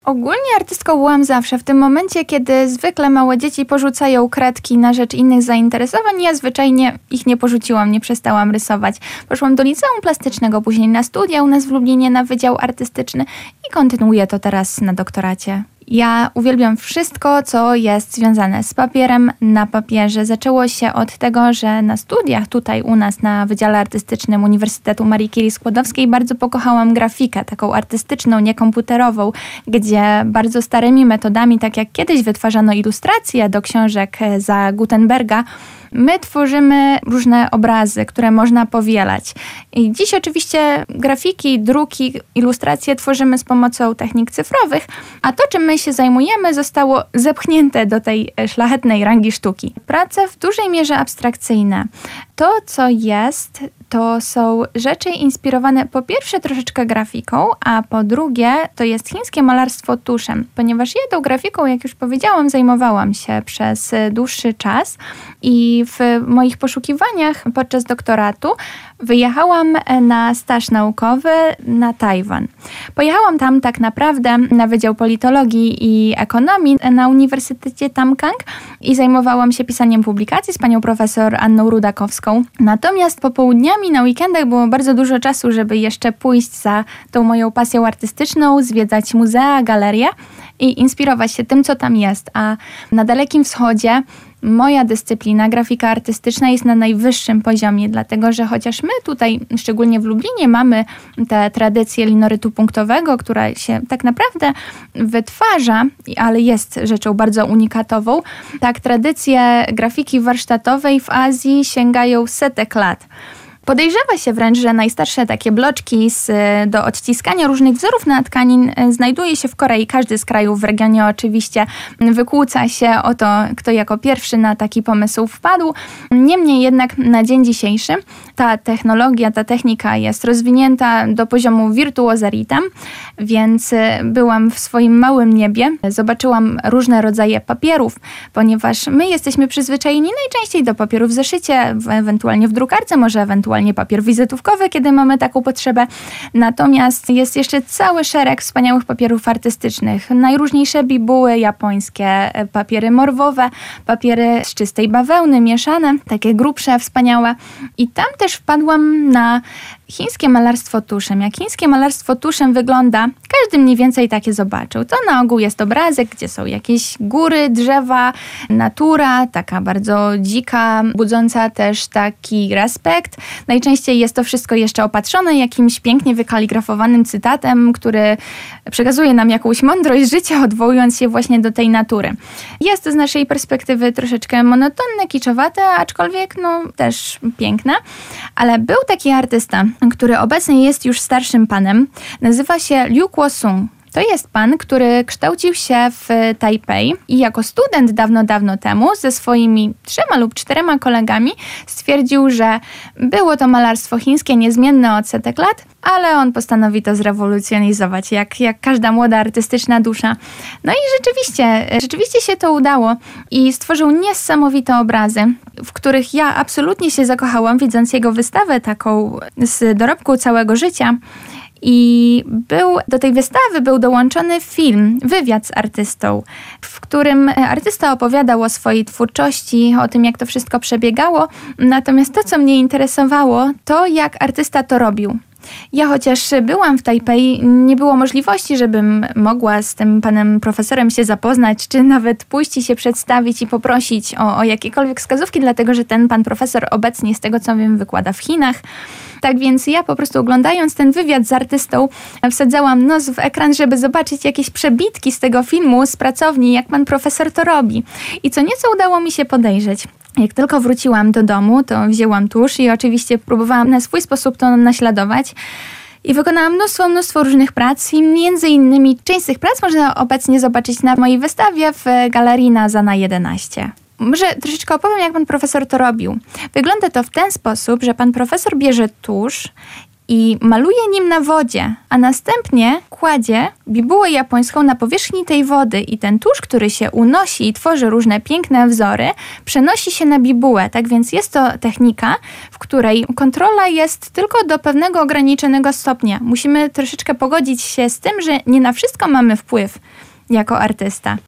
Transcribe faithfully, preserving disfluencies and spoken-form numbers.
Ogólnie artystką byłam zawsze. W tym momencie, kiedy zwykle małe dzieci porzucają kredki na rzecz innych zainteresowań, ja zwyczajnie ich nie porzuciłam, nie przestałam rysować. Poszłam do liceum plastycznego, później na studia u nas w Lublinie na Wydział Artystyczny i kontynuuję to teraz na doktoracie. Ja uwielbiam wszystko, co jest związane z papierem na papierze. Zaczęło się od tego, że na studiach tutaj u nas na Wydziale Artystycznym Uniwersytetu Marii Curie-Skłodowskiej bardzo pokochałam grafikę, taką artystyczną, niekomputerową, gdzie bardzo starymi metodami, tak jak kiedyś wytwarzano ilustracje do książek za Gutenberga, my tworzymy różne obrazy, które można powielać. I dziś oczywiście grafiki, druki, ilustracje tworzymy z pomocą technik cyfrowych, a to, czym my się zajmujemy, zostało zepchnięte do tej szlachetnej rangi sztuki. Prace w dużej mierze abstrakcyjne. To, co jest, to są rzeczy inspirowane po pierwsze troszeczkę grafiką, a po drugie to jest chińskie malarstwo tuszem. Ponieważ ja tą grafiką, jak już powiedziałam, zajmowałam się przez dłuższy czas i w moich poszukiwaniach podczas doktoratu wyjechałam na staż naukowy na Tajwan. Pojechałam tam tak naprawdę na Wydział Politologii i Ekonomii na Uniwersytecie Tamkang i zajmowałam się pisaniem publikacji z panią profesor Anną Rudakowską. Natomiast popołudniami na weekendach było bardzo dużo czasu, żeby jeszcze pójść za tą moją pasją artystyczną, zwiedzać muzea, galerie i inspirować się tym, co tam jest. A na Dalekim Wschodzie moja dyscyplina, grafika artystyczna, jest na najwyższym poziomie, dlatego że chociaż my tutaj, szczególnie w Lublinie, mamy tę tradycję linorytu punktowego, która się tak naprawdę wytwarza, ale jest rzeczą bardzo unikatową, tak tradycje grafiki warsztatowej w Azji sięgają setek lat. Podejrzewa się wręcz, że najstarsze takie bloczki z, do odciskania różnych wzorów na tkanin znajduje się w Korei. Każdy z krajów w regionie oczywiście wykłóca się o to, kto jako pierwszy na taki pomysł wpadł. Niemniej jednak na dzień dzisiejszy ta technologia, ta technika jest rozwinięta do poziomu wirtuozeritem, więc byłam w swoim małym niebie. Zobaczyłam różne rodzaje papierów, ponieważ my jesteśmy przyzwyczajeni najczęściej do papieru w zeszycie, ewentualnie w drukarce, może ewentualnie papier wizytówkowy, kiedy mamy taką potrzebę. Natomiast jest jeszcze cały szereg wspaniałych papierów artystycznych. Najróżniejsze bibuły japońskie, papiery morwowe, papiery z czystej bawełny, mieszane, takie grubsze, wspaniałe. I tam też wpadłam na chińskie malarstwo tuszem. Jak chińskie malarstwo tuszem wygląda, każdy mniej więcej takie zobaczył. To na ogół jest obrazek, gdzie są jakieś góry, drzewa, natura, taka bardzo dzika, budząca też taki respekt. Najczęściej jest to wszystko jeszcze opatrzone jakimś pięknie wykaligrafowanym cytatem, który przekazuje nam jakąś mądrość życia, odwołując się właśnie do tej natury. Jest to z naszej perspektywy troszeczkę monotonne, kiczowate, aczkolwiek no też piękne. Ale był taki artysta, który obecnie jest już starszym panem. Nazywa się Liu Kuo-sung. To jest pan, który kształcił się w Tajpej i jako student dawno, dawno temu ze swoimi trzema lub czterema kolegami stwierdził, że było to malarstwo chińskie niezmienne od setek lat, ale on postanowi to zrewolucjonizować, jak, jak każda młoda artystyczna dusza. No i rzeczywiście, rzeczywiście się to udało i stworzył niesamowite obrazy, w których ja absolutnie się zakochałam, widząc jego wystawę taką z dorobku całego życia. I był, do tej wystawy był dołączony film, wywiad z artystą, w którym artysta opowiadał o swojej twórczości, o tym, jak to wszystko przebiegało. Natomiast to, co mnie interesowało, to jak artysta to robił. Ja chociaż byłam w Tajpej, nie było możliwości, żebym mogła z tym panem profesorem się zapoznać, czy nawet pójść i się przedstawić i poprosić o, o jakiekolwiek wskazówki, dlatego że ten pan profesor obecnie, z tego co wiem, wykłada w Chinach. Tak więc ja po prostu oglądając ten wywiad z artystą wsadzałam nos w ekran, żeby zobaczyć jakieś przebitki z tego filmu z pracowni, jak pan profesor to robi. I co nieco udało mi się podejrzeć. Jak tylko wróciłam do domu, to wzięłam tusz i oczywiście próbowałam na swój sposób to naśladować. I wykonałam mnóstwo, mnóstwo różnych prac i między innymi część z tych prac można obecnie zobaczyć na mojej wystawie w Galerii Nazana jedenaście. Może troszeczkę opowiem, jak pan profesor to robił. Wygląda to w ten sposób, że pan profesor bierze tusz i maluje nim na wodzie, a następnie kładzie bibułę japońską na powierzchni tej wody i ten tusz, który się unosi i tworzy różne piękne wzory, przenosi się na bibułę. Tak więc jest to technika, w której kontrola jest tylko do pewnego ograniczonego stopnia. Musimy troszeczkę pogodzić się z tym, że nie na wszystko mamy wpływ jako artysta.